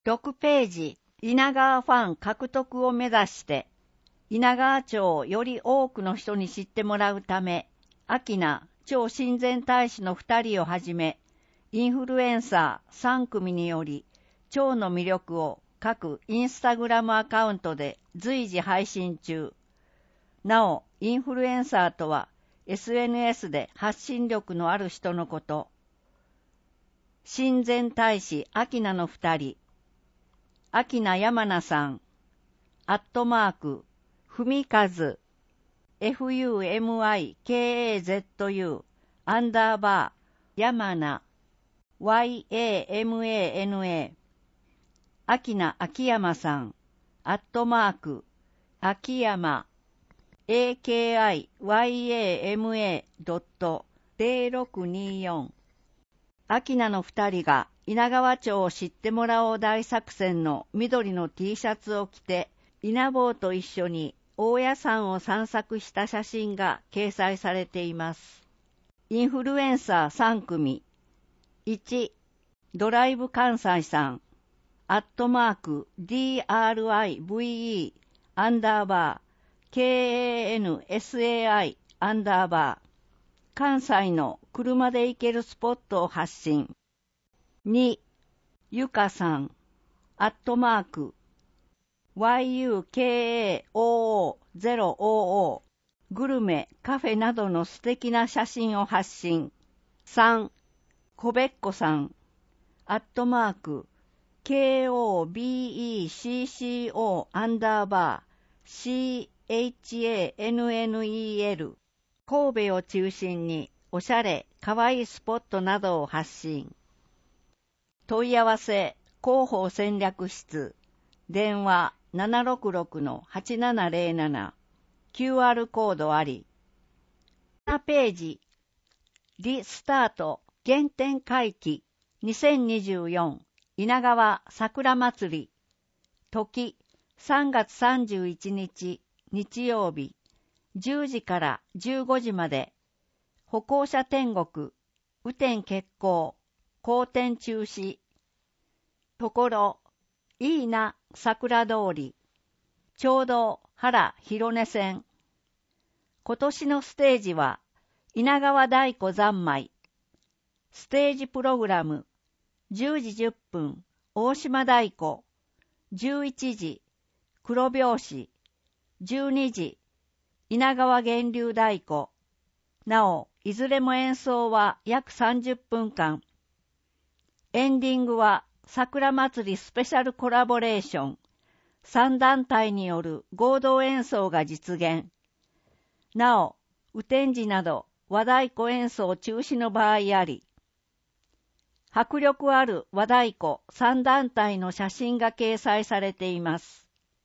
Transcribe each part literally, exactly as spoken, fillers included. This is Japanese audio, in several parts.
ろくページ、稲川ファン獲得を目指して、稲川町をより多くの人に知ってもらうため、秋名町親善大使のふたりをはじめ、インフルエンサーさん組により、町の魅力を各インスタグラムアカウントで随時配信中。なお、インフルエンサーとは エスエヌエス で発信力のある人のこと。親善大使秋名のふたり、秋名山名さん、アットマーク、ふみかず、エフユーエムアイケーエーゼットユー、アンダーバー、山名、ワイエーエムエーエヌエー、秋名秋山さん、アットマーク、秋山、エーケーアイワイエーエムエードットゼロろくにーよん。秋名の二人が稲川町を知ってもらおう大作戦の緑の T シャツを着て、稲坊と一緒に大家山を散策した写真が掲載されています。インフルエンサーさん組。いち、ドライブ関西さん、アットマーク ディーアールアイブイイー アンダーバー ケーエーエヌエスエーアイ アンダーバー、関西の車で行けるスポットを発信。に、ゆかさん、アットマーク ワイユーケーエーオーオーゼロオーオー、グルメ、カフェなどの素敵な写真を発信。さん、こべっこさん、アットマーク、ケーオービーイーシーシーオー アンダーバー、シーエイチエーエヌエヌイーエル、神戸を中心におしゃれ、かわいいスポットなどを発信。問い合わせ、広報戦略室、電話ななろくろくのはちななゼロなな、キューアール コードあり。ななページ、リスタート原点回帰にせんにじゅうよん稲川桜祭り、時さんがつさんじゅういちにち日曜日じゅうじからじゅうごじまで、歩行者天国、雨天決行、好天中止。ところ、いいな桜通り、ちょうど原広根線。今年のステージは、稲川太鼓三昧。ステージプログラム、じゅうじじゅっぷん、大島太鼓、じゅういちじ、黒拍子、じゅうにじ、稲川源流太鼓。なお、いずれも演奏は約さんじゅっぷんかん。エンディングは桜祭りスペシャルコラボレーション。さんだんたいによる合同演奏が実現。なお、雨天時など和太鼓演奏中止の場合あり、迫力ある和太鼓さんだんたいの写真が掲載されています。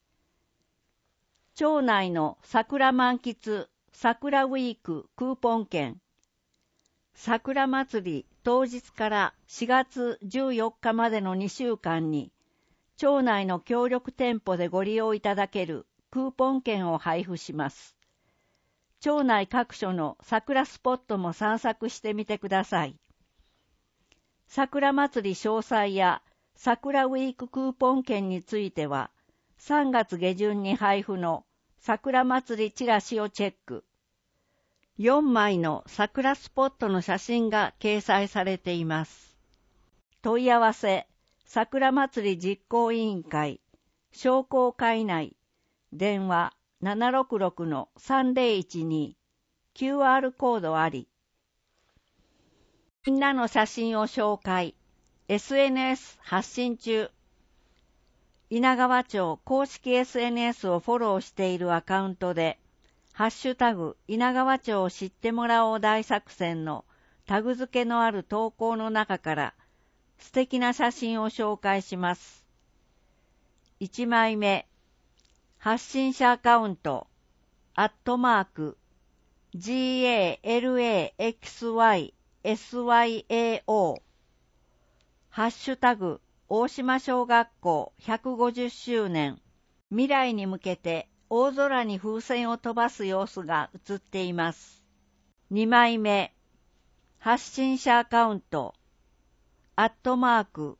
町内の桜満喫桜ウィーククーポン券。桜祭り当日からしがつじゅうよっかまでのにしゅうかんに、町内の協力店舗でご利用いただけるクーポン券を配布します。町内各所の桜スポットも散策してみてください。桜祭り詳細や桜ウィーククーポン券については、さんがつげじゅんに配布の桜祭りチラシをチェック。よんまいの桜スポットの写真が掲載されています。問い合わせ、桜祭り実行委員会、商工会内、電話ななろくろくのさんぜろいちに、キューアール コードあり。みんなの写真を紹介、エスエヌエス 発信中。稲川町公式 エスエヌエス をフォローしているアカウントで、ハッシュタグ稲川町を知ってもらおう大作戦のタグ付けのある投稿の中から素敵な写真を紹介します。いちまいめ、発信者アカウント、アットマーク、ジーエーエルエーエックスワイエスワイエーオー、ハッシュタグ大島小学校ひゃくごじゅっしゅうねん、未来に向けて大空に風船を飛ばす様子が映っています。にまいめ、発信者アカウント、アットマーク、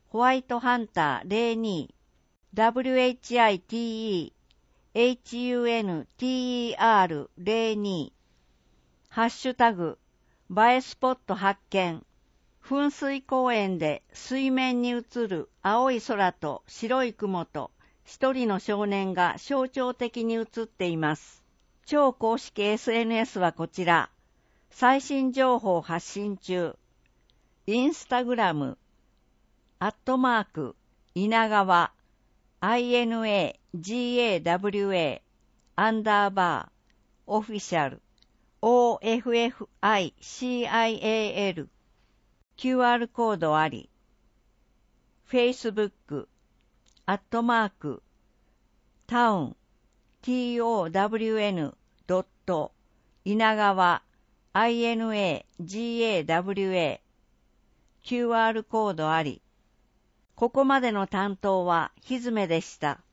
ホワイトハンターゼロに、ダブリューエイチアイティーイーエイチユーエヌティーイーアールゼロに、ハッシュタグ、映えスポット発見、噴水公園で水面に映る青い空と白い雲と一人の少年が象徴的に映っています。超公式 エスエヌエス はこちら。最新情報発信中。インスタグラム、アットマーク、稲川、アイエヌエージーエーダブリューエー、アンダーバー、オフィシャル、オーエフエフアイシーアイエーエル、キューアール コードあり。Facebook、アットマーク、タウン、トウン、ドット、稲川、アイエヌエージーエーダブリューエー、キューアール コードあり。ここまでの担当はひずめでした。